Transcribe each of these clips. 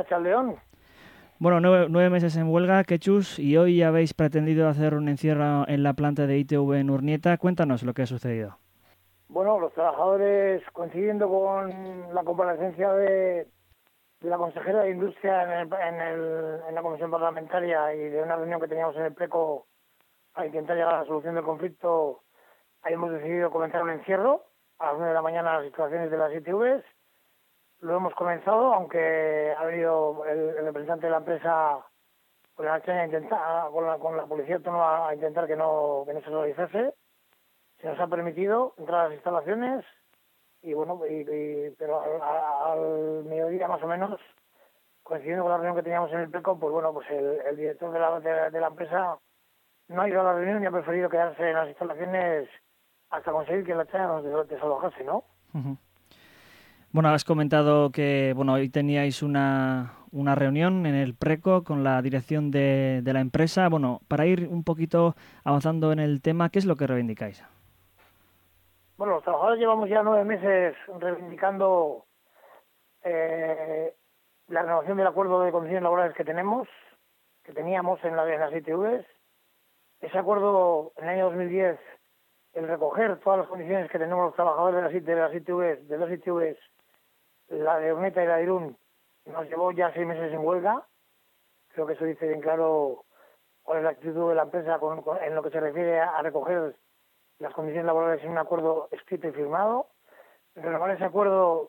Arratsaldeón. Bueno, 9 meses en huelga, Quechus, y hoy habéis pretendido hacer un encierro en la planta de ITV en Urnieta. Cuéntanos lo que ha sucedido. Bueno, los trabajadores, coincidiendo con la comparecencia de la consejera de Industria en la comisión parlamentaria y de una reunión que teníamos en el PRECO para intentar llegar a la solución del conflicto, ahí hemos decidido comenzar un encierro a las 9 de la mañana a las instalaciones de las ITVs. Lo hemos comenzado, aunque ha venido el representante de la empresa con la policía autónoma a intentar que no se realizase. Se nos ha permitido entrar a las instalaciones y bueno, pero al mediodía más o menos, coincidiendo con la reunión que teníamos en el PRECO, pues bueno, pues el director de la empresa no ha ido a la reunión y ha preferido quedarse en las instalaciones hasta conseguir que la China nos desalojase, ¿no? Uh-huh. Bueno, has comentado que hoy teníais una reunión en el PRECO con la dirección de la empresa. Bueno, para ir un poquito avanzando en el tema, ¿qué es lo que reivindicáis? Bueno, los trabajadores llevamos ya 9 meses reivindicando la renovación del acuerdo de condiciones laborales que teníamos en las ITVs. Ese acuerdo en el año 2010, el recoger todas las condiciones que tenemos los trabajadores de las ITVs, la de Urnieta y la de Irún, nos llevó ya 6 meses en huelga. Creo que eso dice bien claro cuál es la actitud de la empresa en lo que se refiere a recoger las condiciones laborales en un acuerdo escrito y firmado. Renovar ese acuerdo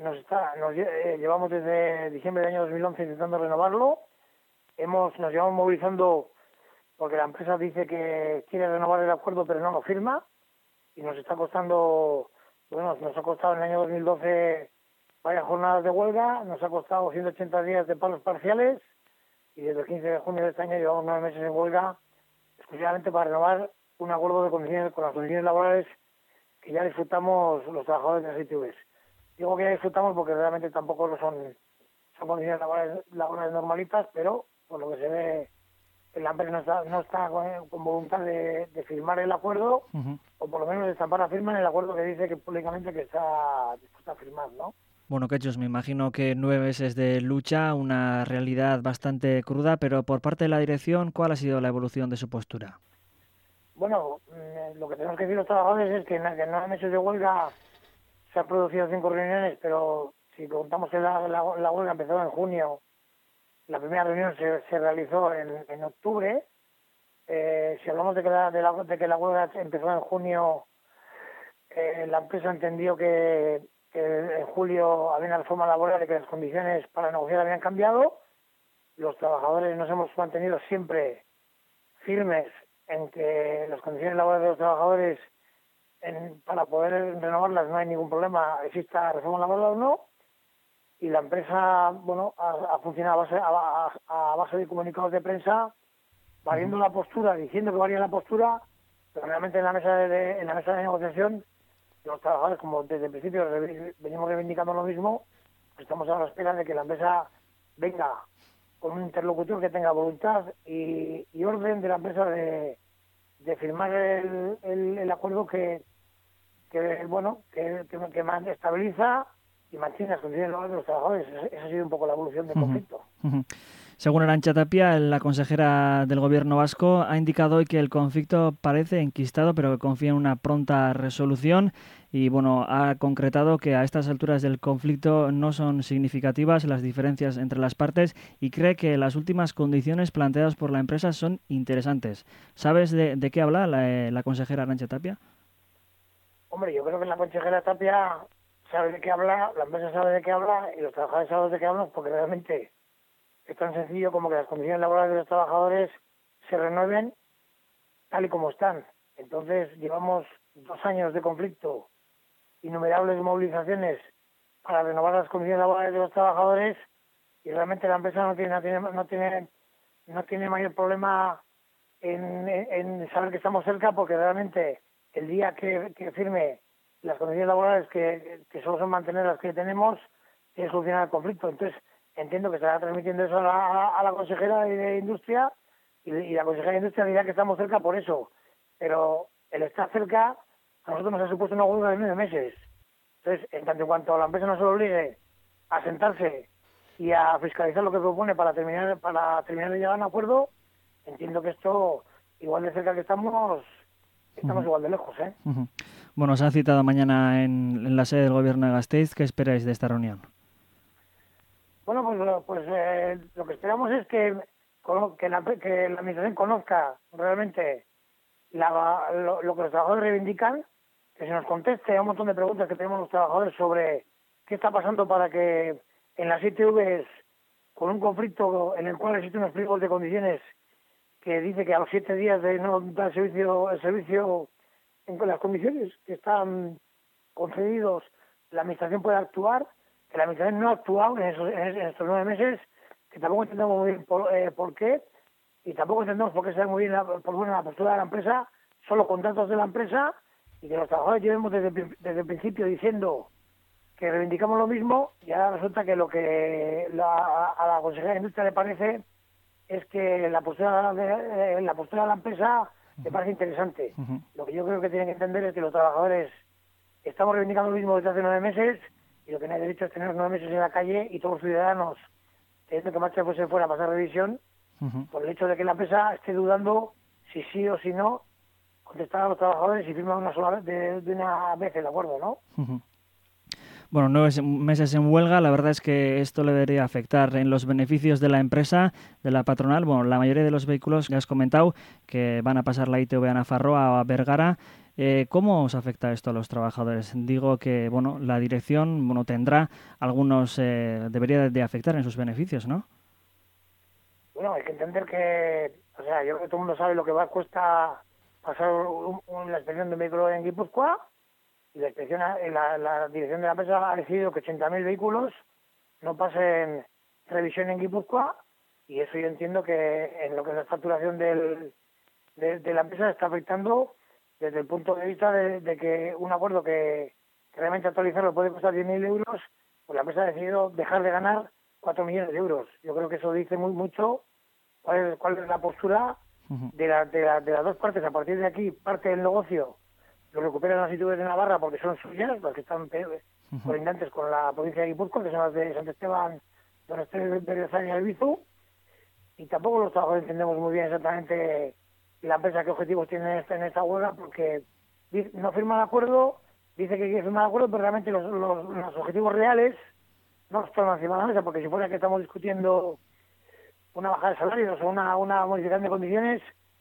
llevamos desde diciembre del año 2011 intentando renovarlo. Nos llevamos movilizando porque la empresa dice que quiere renovar el acuerdo pero no lo firma y nos está costando, nos ha costado en el año 2012 varias jornadas de huelga, nos ha costado 180 días de paros parciales y desde el 15 de junio de este año llevamos 9 meses en huelga exclusivamente para renovar un acuerdo de condiciones con las condiciones laborales que ya disfrutamos los trabajadores de las ITVs. Digo que ya disfrutamos porque realmente tampoco son condiciones laborales normalitas, pero por lo que se ve la empresa no está con voluntad de firmar el acuerdo, uh-huh, o por lo menos de estampar la firma en el acuerdo que dice que públicamente que está dispuesta a firmar, ¿no? Bueno, Quechos, me imagino que 9 meses de lucha, una realidad bastante cruda, pero por parte de la dirección, ¿cuál ha sido la evolución de su postura? Bueno, lo que tenemos que decir los trabajadores es que en 9 meses de huelga se han producido 5 reuniones, pero si contamos que la huelga empezó en junio, la primera reunión se realizó en octubre. Si hablamos de que la huelga empezó en junio, la empresa entendió que en julio había una reforma laboral y que las condiciones para negociar habían cambiado. Los trabajadores nos hemos mantenido siempre firmes en que las condiciones laborales de los trabajadores para poder renovarlas no hay ningún problema, exista reforma laboral o no. Y la empresa, ha funcionado a base de comunicados de prensa, variando la postura, diciendo que varía la postura, pero realmente en la mesa de negociación, los trabajadores, como desde el principio venimos reivindicando lo mismo, pues estamos a la espera de que la empresa venga con un interlocutor que tenga voluntad y orden de la empresa de firmar el acuerdo que estabiliza y mantiene las condiciones laborales de los trabajadores. Esa ha sido un poco la evolución del conflicto. Uh-huh. Según Arantxa Tapia, la consejera del Gobierno vasco ha indicado hoy que el conflicto parece enquistado, pero que confía en una pronta resolución y ha concretado que a estas alturas del conflicto no son significativas las diferencias entre las partes y cree que las últimas condiciones planteadas por la empresa son interesantes. ¿Sabes de qué habla la consejera Arantxa Tapia? Hombre, yo creo que la consejera Tapia sabe de qué habla, la empresa sabe de qué habla y los trabajadores saben de qué hablan, porque realmente es tan sencillo como que las condiciones laborales de los trabajadores se renueven tal y como están. Entonces, llevamos 2 años de conflicto, innumerables movilizaciones para renovar las condiciones laborales de los trabajadores y realmente la empresa no tiene mayor problema en saber que estamos cerca, porque realmente el día que firme las condiciones laborales que solo son mantener las que tenemos, tiene solucionar el conflicto. Entonces, entiendo que se estará transmitiendo eso a la consejera de Industria y la consejera de Industria dirá que estamos cerca por eso. Pero el estar cerca a nosotros nos ha supuesto una huelga de 9 meses. Entonces, en tanto en cuanto la empresa no se lo obligue a sentarse y a fiscalizar lo que propone para terminar de llegar a un acuerdo, entiendo que esto, igual de cerca que estamos igual de lejos, ¿eh? Bueno, os han citado mañana en la sede del Gobierno de Gasteiz. ¿Qué esperáis de esta reunión? Bueno, pues lo que esperamos es que la Administración conozca realmente lo que los trabajadores reivindican, que se nos conteste a un montón de preguntas que tenemos los trabajadores sobre qué está pasando para que en las ITVs, con un conflicto en el cual existen unos pliegos de condiciones que dice que a los 7 días de no dar el servicio en las condiciones que están concedidos, la Administración puede actuar, que la Administración no ha actuado en estos 9 meses, que tampoco entendemos muy bien por qué, y tampoco entendemos por qué se da muy bien la postura de la empresa, solo contratos de la empresa, y que los trabajadores llevemos desde el principio diciendo que reivindicamos lo mismo, y ahora resulta que lo que a la consejera de Industria le parece es que la postura de la empresa me parece interesante. Lo que yo creo que tienen que entender es que los trabajadores estamos reivindicando lo mismo desde hace 9 meses, y lo que no hay derecho es tener 9 meses en la calle y todos los ciudadanos teniendo que marcharse fuera a pasar revisión por el hecho de que la empresa esté dudando si sí o si no contestar a los trabajadores y firmar una sola vez de una vez el acuerdo, ¿no? Bueno, 9 meses en huelga, la verdad es que esto le debería afectar en los beneficios de la empresa, de la patronal. Bueno, la mayoría de los vehículos, ya has comentado, que van a pasar la ITV a Nafarroa o a Vergara. ¿Cómo os afecta esto a los trabajadores? Digo que, bueno, la dirección, bueno, tendrá algunos, debería de afectar en sus beneficios, ¿no? Bueno, hay que entender que, o sea, yo creo que todo el mundo sabe lo que cuesta pasar la inspección de un vehículo en Guipúzcoa, y la dirección de la empresa ha decidido que 80.000 vehículos no pasen revisión en Guipúzcoa, y eso yo entiendo que en lo que es la facturación de la empresa está afectando desde el punto de vista de que un acuerdo que realmente actualizarlo puede costar 10.000 euros, pues la empresa ha decidido dejar de ganar 4 millones de euros. Yo creo que eso dice mucho cuál es la postura de las dos partes. A partir de aquí, parte del negocio lo recuperan las ITVs de Navarra porque son suyas, las que están colindantes con la provincia de Guipúzcoa, que son las de Sant Esteban, Don Esteban, Berriozar y Albizu, y tampoco los trabajadores entendemos muy bien exactamente la empresa qué objetivos tiene en esta huelga, porque no firma el acuerdo, dice que quiere firmar el acuerdo, pero realmente los objetivos reales no los ponen encima de la mesa, porque si fuera que estamos discutiendo una bajada de salarios o una modificación de condiciones,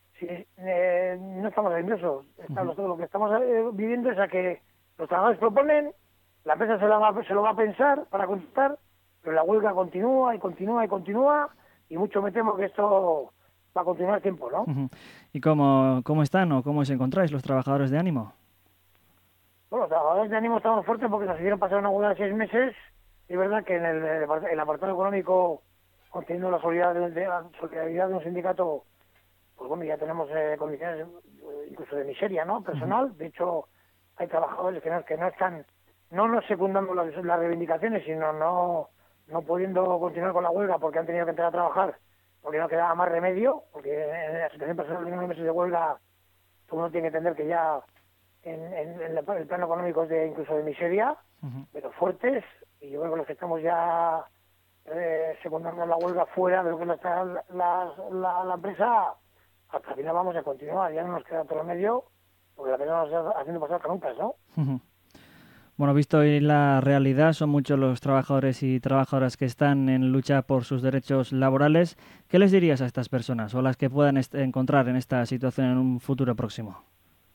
no estamos nerviosos. Lo que estamos viviendo es a que los trabajadores proponen, la empresa se lo va a pensar para contestar, pero la huelga continúa y continúa y continúa, y mucho me temo que esto va a continuar tiempo, ¿no? ¿Y cómo están o cómo os encontráis los trabajadores de ánimo? Bueno, los trabajadores de ánimo estamos fuertes porque nos hicieron pasar una huelga de 6 meses. Es verdad que en el apartado económico, conteniendo la solidaridad de un sindicato, pues bueno, ya tenemos condiciones incluso de miseria, ¿no? Personal. De hecho, hay trabajadores que no están, no nos secundando las reivindicaciones, sino no pudiendo continuar con la huelga porque han tenido que entrar a trabajar, porque no quedaba más remedio, porque en la situación personal de 9 meses de huelga, todo uno tiene que entender que ya en el plano económico es incluso de miseria, pero fuertes, y yo creo que los que estamos ya secundando la huelga fuera de lo que está la empresa, hasta el final vamos a continuar, ya no nos queda otro medio, porque la pena nos está haciendo pasar canutas, ¿no? Bueno, visto hoy la realidad, son muchos los trabajadores y trabajadoras que están en lucha por sus derechos laborales. ¿Qué les dirías a estas personas o las que puedan encontrar en esta situación en un futuro próximo?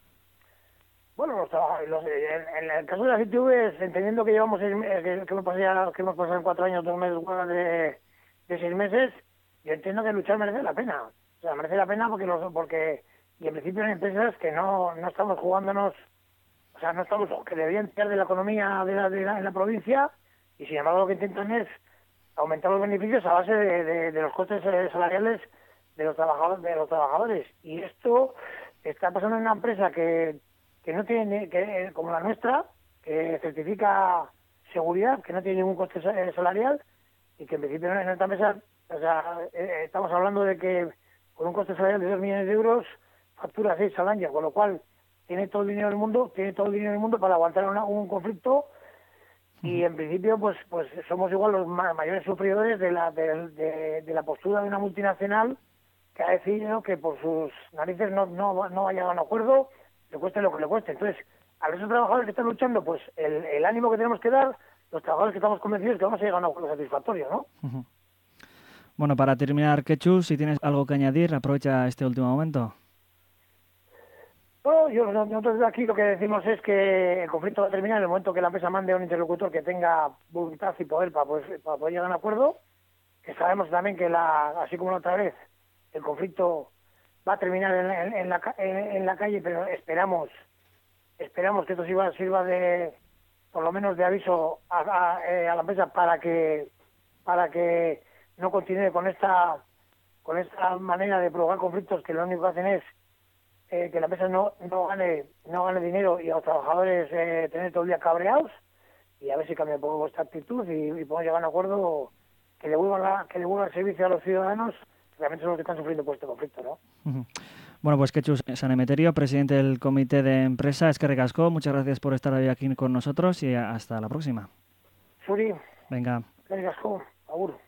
Bueno, en el caso de las ITVs, entendiendo que llevamos que hemos pasado en 4 años 2 meses huelga de 6 meses, yo entiendo que luchar merece la pena. O sea, merece la pena porque y en principio en empresas que no estamos jugándonos, o sea, no estamos, que deberían tirar de la economía en la provincia, y sin embargo lo que intentan es aumentar los beneficios a base de los costes salariales de los trabajadores. Y esto está pasando en una empresa que no tiene, como la nuestra, que certifica seguridad, que no tiene ningún coste salarial, y que en principio en esta empresa, o sea, estamos hablando de que con un coste salarial de 2 millones de euros factura 6 al año, con lo cual tiene todo el dinero del mundo para aguantar un conflicto y en principio pues somos igual los mayores sufridores de la postura de una multinacional que ha decidido que por sus narices no va a llegar a un acuerdo, le cueste lo que le cueste. Entonces, a esos trabajadores que están luchando, pues el ánimo que tenemos que dar, los trabajadores que estamos convencidos que vamos a llegar a un acuerdo satisfactorio, ¿no? Bueno, para terminar, Quechu, si tienes algo que añadir, aprovecha este último momento. Bueno, nosotros aquí lo que decimos es que el conflicto va a terminar en el momento que la empresa mande a un interlocutor que tenga voluntad y poder para poder llegar a un acuerdo, que sabemos también que así como la otra vez, el conflicto va a terminar en la calle, pero esperamos que esto sirva de, por lo menos de aviso a la empresa para que no continúe con esta manera de provocar conflictos que lo único que hacen es que la empresa no gane dinero y a los trabajadores tener todo el día cabreados, y a ver si cambia un poco esta actitud y podemos llegar a un acuerdo que devuelva el servicio a los ciudadanos, que realmente son los que están sufriendo por este conflicto, ¿no? Bueno, pues Quechu San Emeterio, presidente del comité de empresa, eskerrik asko, muchas gracias por estar hoy aquí con nosotros y hasta la próxima. Suri. Venga. Eskerrik asko, agur.